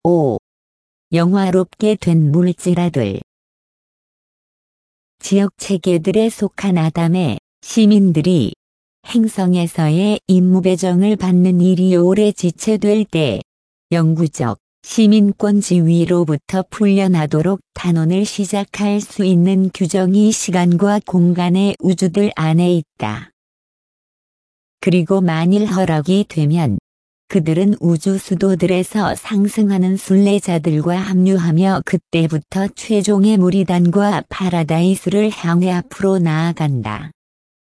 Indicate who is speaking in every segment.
Speaker 1: 5. 영화롭게 된 물질아들. 지역 체계들에 속한 아담의 시민들이 행성에서의 임무 배정을 받는 일이 오래 지체될 때 영구적 시민권 지위로부터 풀려나도록 탄원을 시작할 수 있는 규정이 시간과 공간의 우주들 안에 있다. 그리고 만일 허락이 되면 그들은 우주 수도들에서 상승하는 순례자들과 합류하며 그때부터 최종의 무리단과 파라다이스를 향해 앞으로 나아간다.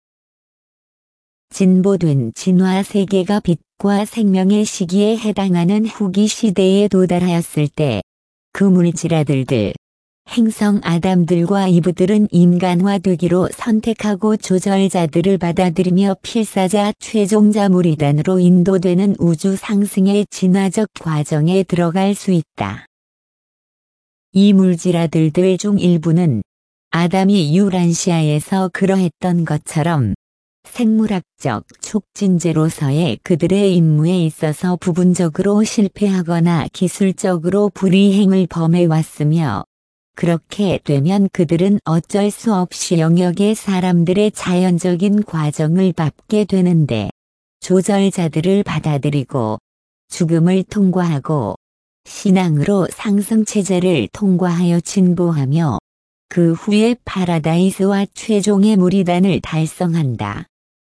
Speaker 1: 진보된 진화 세계가 빛과 생명의 시기에 해당하는 후기 시대에 도달하였을 때 그 물질아들들, 행성 아담들과 이브들은 인간화되기로 선택하고 조절자들을 받아들이며 필사자 최종자 무리단으로 인도되는 우주 상승의 진화적 과정에 들어갈 수 있다. 이 물질아들들 중 일부는 아담이 유란시아에서 그러했던 것처럼 생물학적 촉진제로서의 그들의 임무에 있어서 부분적으로 실패하거나 기술적으로 불이행을 범해왔으며 그렇게 되면 그들은 어쩔 수 없이 영역의 사람들의 자연적인 과정을 밟게 되는데 조절자들을 받아들이고 죽음을 통과하고 신앙으로 상승체제를 통과하여 진보하며 그 후에 파라다이스와 최종의 무리단을 달성한다.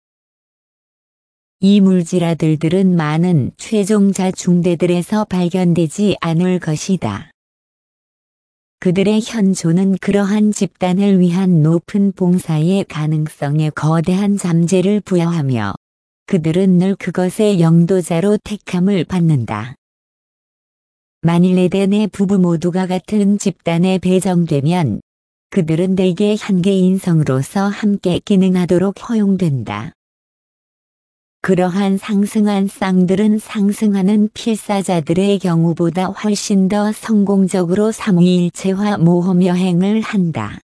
Speaker 1: 이 물질아들들은 많은 최종자 중대들에서 발견되지 않을 것이다. 그들의 현존은 그러한 집단을 위한 높은 봉사의 가능성에 거대한 잠재를 부여하며 그들은 늘 그것의 영도자로 택함을 받는다. 만일 에덴의 부부 모두가 같은 집단에 배정되면 그들은 대개 한 개인 성으로서 함께 기능하도록 허용된다. 그러한 상승한 쌍들은 상승하는 필사자들의 경우보다 훨씬 더 성공적으로 삼위일체화 모험 여행을 한다.